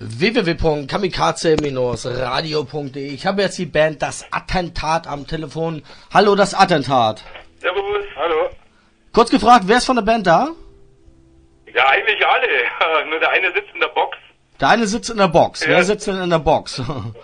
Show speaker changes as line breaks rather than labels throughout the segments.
www.kamikaze-radio.de. Ich habe jetzt die Band Das Attentat am Telefon. Hallo, das Attentat.
Servus, hallo.
Kurz gefragt, wer ist von der Band da?
Ja, eigentlich alle. Nur der eine sitzt in der Box.
Der eine sitzt in der Box.
Ja.
Wer sitzt denn in der Box?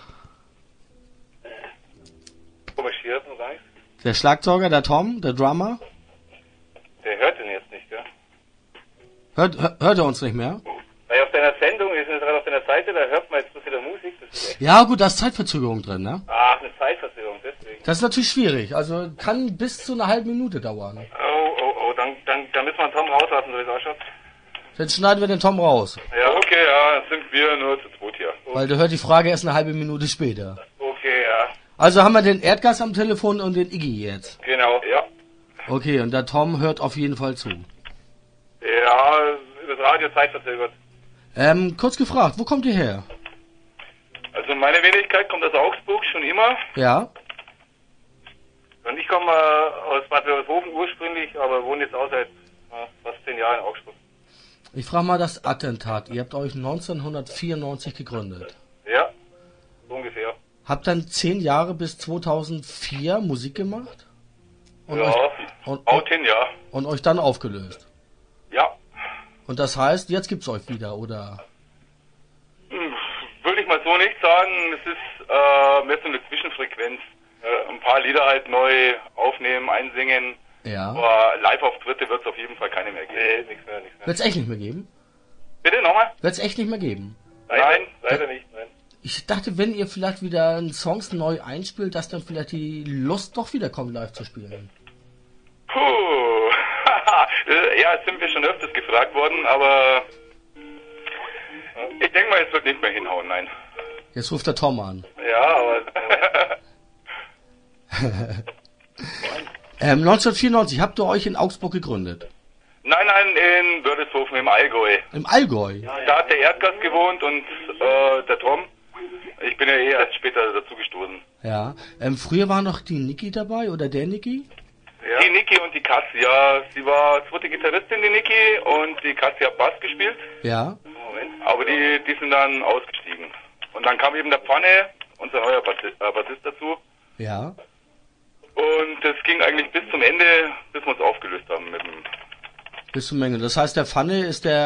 Marschiert und rein.
Der Schlagzeuger, der Tom, der Drummer.
Der hört den jetzt nicht, gell?
Hört er uns nicht mehr?
Weil auf deiner Sendung, wir sind jetzt gerade auf deiner Seite, da hört man jetzt bloß wieder Musik. Das ist echt...
Ja gut, da ist Zeitverzögerung drin, ne?
Ach, eine Zeitverzögerung, deswegen.
Das ist natürlich schwierig. Also kann bis zu einer halben Minute dauern.
Oh, dann müssen wir einen Tom rauslassen, so wie es ausschaut.
Dann schneiden wir den Tom raus.
Ja, okay, ja, dann sind wir nur zu zweit hier.
Weil der hört die Frage erst eine halbe Minute später.
Okay, ja.
Also haben wir den Erdgas am Telefon und den Iggy jetzt.
Genau, ja.
Okay, und der Tom hört auf jeden Fall zu.
Ja, das Radio zeitverzögert.
Kurz gefragt, wo kommt ihr her?
Also meine Wenigkeit kommt aus Augsburg schon immer.
Ja?
Und ich komme aus Bad Wörishofen ursprünglich, aber wohne jetzt auch seit fast 10 Jahren in Augsburg.
Ich frage mal das Attentat. Ihr habt euch 1994 gegründet.
Ja, ungefähr.
Habt dann 10 Jahre bis 2004 Musik gemacht? Und
Ja,
und euch dann aufgelöst?
Ja.
Und das heißt, jetzt gibt's euch wieder, oder?
Würde ich mal so nicht sagen. Es ist mehr so eine Zwischenfrequenz. Ein paar Lieder halt neu aufnehmen, einsingen.
Ja.
Aber Live-Auftritte wird es auf jeden Fall keine mehr geben. Nee, nichts mehr.
Wird's echt nicht mehr geben?
Bitte nochmal?
Wird's echt nicht mehr geben?
Nein, leider nicht. Nein.
Ich dachte, wenn ihr vielleicht wieder Songs neu einspielt, dass dann vielleicht die Lust doch wieder kommt, live zu spielen.
Puh. Ja, jetzt sind wir schon öfters gefragt worden, aber ich denke mal, es wird nicht mehr hinhauen, nein.
Jetzt ruft der Tom an.
Ja, aber...
1994 habt ihr euch in Augsburg gegründet.
Nein, in Wörishofen im Allgäu.
Im Allgäu?
Da hat der Erdgas gewohnt und der Tom. Ich bin ja erst später dazu gestoßen.
Ja. Früher war noch die Niki dabei, oder der Niki?
Ja. Die Niki und die Katze, ja. Sie war zweite Gitarristin, die Niki, und die Katze hat Bass gespielt.
Ja.
Moment. Aber die sind dann ausgestiegen. Und dann kam eben der Pfanne, unser neuer Bassist dazu.
Ja.
Und das ging eigentlich bis zum Ende, bis wir uns aufgelöst haben mit dem...
Bis zum Ende. Das heißt, der Pfanne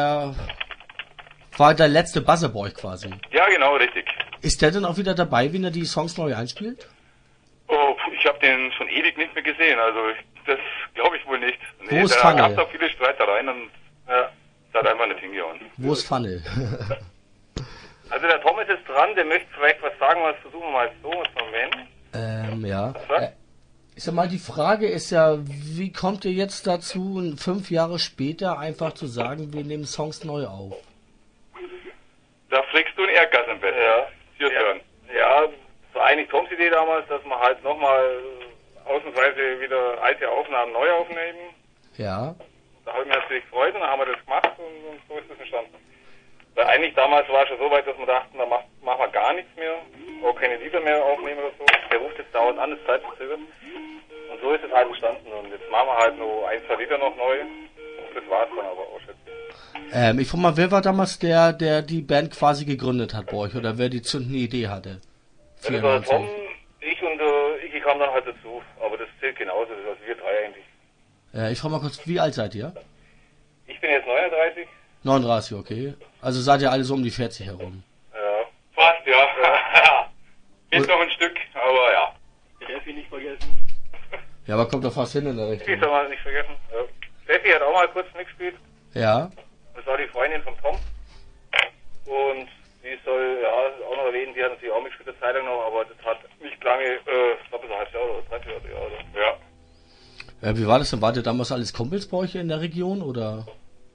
war der letzte Buzzer bei euch quasi.
Ja, genau, richtig.
Ist der denn auch wieder dabei, wenn er die Songs neu einspielt?
Oh, ich habe den schon ewig nicht mehr gesehen, also das glaube ich wohl nicht.
Wo ist
da
Pfanne?
gab es auch viele Streitereien und das hat einfach nicht hingehauen.
Wo ist Pfanne?
Also der Tom ist jetzt dran, der möchte vielleicht was sagen, was versuchen wir mal so, Moment.
Ja. Ich sag mal, die Frage ist ja, wie kommt ihr jetzt dazu, 5 Jahre später einfach zu sagen, wir nehmen Songs neu auf?
Da fliegst du ein Erdgas im Bett. Ja. Ja, das war eigentlich Toms Idee damals, dass wir halt nochmal ausnahmsweise wieder alte Aufnahmen neu aufnehmen.
Ja.
Da habe ich mich natürlich gefreut und dann haben wir das gemacht und so ist das entstanden. Weil eigentlich damals war es schon so weit, dass wir dachten, da machen wir gar nichts mehr, auch keine Lieder mehr aufnehmen oder so. Der ruft jetzt dauernd an, das zeitverzögert. Und so ist es halt entstanden und jetzt machen wir halt nur 1, 2 Lieder noch neu und das war's dann aber auch schon.
Ich frage mal, wer war damals der die Band quasi gegründet hat bei euch oder wer die zündende Idee hatte?
Das war Tom, ich und Iggy kam dann halt dazu, aber das zählt genauso, das also wir drei eigentlich.
Ich frage mal kurz, wie alt seid ihr?
Ich bin jetzt 39.
39, okay. Also seid ihr alle so um die 40 herum?
Ja, fast, ja. Ist noch ein Stück, aber ja.
Steffi nicht vergessen.
Ja, aber kommt doch fast hin in der Richtung.
Die soll man nicht vergessen. Ja. Steffi hat auch mal kurz mitgespielt.
Ja.
Das war die Freundin von Tom. Und die soll ja auch noch erwähnen, die hat natürlich auch mitgespielt eine Zeit lang noch, aber das hat nicht lange, ich glaube, so ein halbes Jahr oder 3, 4 Jahre oder. Ja.
Wie war das denn? Wart ihr damals alles Kumpels bei euch in der Region, oder?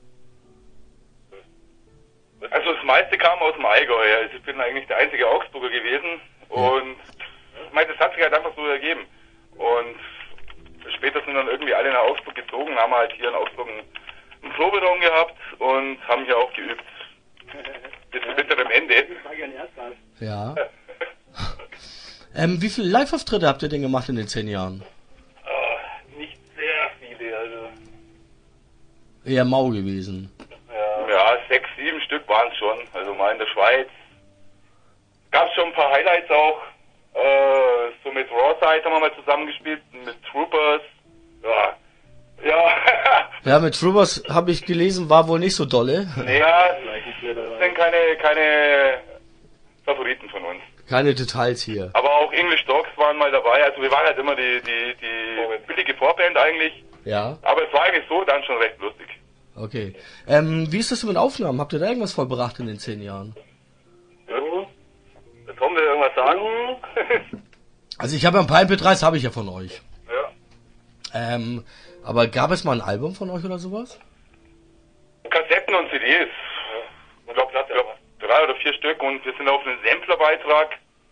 Also das meiste kam aus dem Allgäu. Also ich bin eigentlich der einzige Augsburger gewesen. Und ich meine, das hat sich halt einfach so ergeben. Und später sind dann irgendwie alle nach Augsburg gezogen, haben halt hier in Augsburg einen Proberaum gehabt und haben hier auch geübt. Bis zu bitterem Ende.
Ja. Wie viele Live-Auftritte habt ihr denn gemacht in den 10 Jahren?
Nicht sehr viele, also.
Eher mau gewesen.
Ja, 6, 7 Stück waren es schon. Also mal in der Schweiz, gab es schon ein paar Highlights auch. So mit Rawside haben wir mal zusammengespielt, mit Troopers. Ja.
Ja, mit Troopers habe ich gelesen, war wohl nicht so dolle.
Ja, das sind keine Favoriten von uns.
Keine Details hier.
Aber auch English Dogs waren mal dabei. Also wir waren halt immer die billige Vorband eigentlich.
Ja.
Aber es war eigentlich so dann schon recht lustig.
Okay. Wie ist das mit Aufnahmen? Habt ihr da irgendwas vollbracht in den 10 Jahren?
Ja. Der Tom will irgendwas sagen.
Also ich habe ja ein paar MP3s, habe ich ja von euch.
Ja.
Aber gab es mal ein Album von euch oder sowas?
Kassetten und CDs. Ich glaube 3 oder 4 Stück und wir sind auf einen Samplerbeitrag.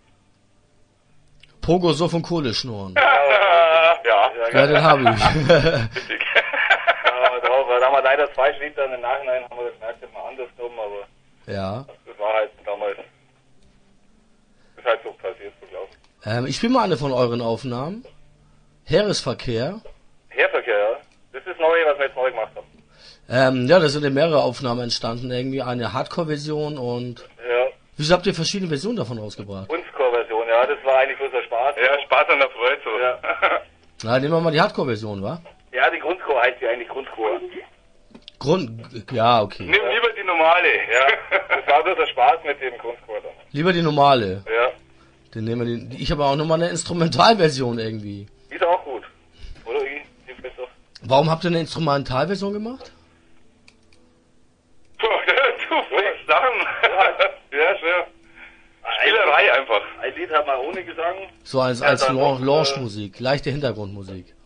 Pogo, Suff und Kohle schnurren.
Ja,
den habe ich.
richtig.
Da haben wir leider 2 Lieder im Nachhinein, haben wir gemerkt, das mal anders genommen, aber
Ja.
das war halt damals, ist halt so passiert, so glaube ich.
Ich spiele mal eine von euren Aufnahmen. Heeresverkehr.
Heerverkehr, ja. Das ist neu, was wir jetzt neu gemacht haben.
Ja, da sind ja mehrere Aufnahmen entstanden. Irgendwie eine Hardcore-Version und...
Ja.
Wieso habt ihr verschiedene Versionen davon rausgebracht?
Undscore-Version, ja, das war eigentlich bloß der Spaß.
Ja, Spaß an der Freude so.
Ja.
Na, nehmen wir mal die Hardcore-Version, wa?
Ja, die Grundscore heißt ja eigentlich Grundscore.
Ja, okay.
Nimm lieber die normale.
Ja, das war bloß der Spaß mit dem Grundscore dann.
Lieber die normale.
Ja.
Dann nehmen wir die. Ich habe auch nochmal eine Instrumentalversion irgendwie.
Die ist auch gut. Oder wie? Die ist doch.
Warum habt ihr eine Instrumentalversion gemacht?
Puh, du fragst Sachen. Ja, schwer. Spielerei einfach.
Ein Lied hat man ohne Gesang.
So als
dann noch,
Launch-Musik, leichte Hintergrundmusik.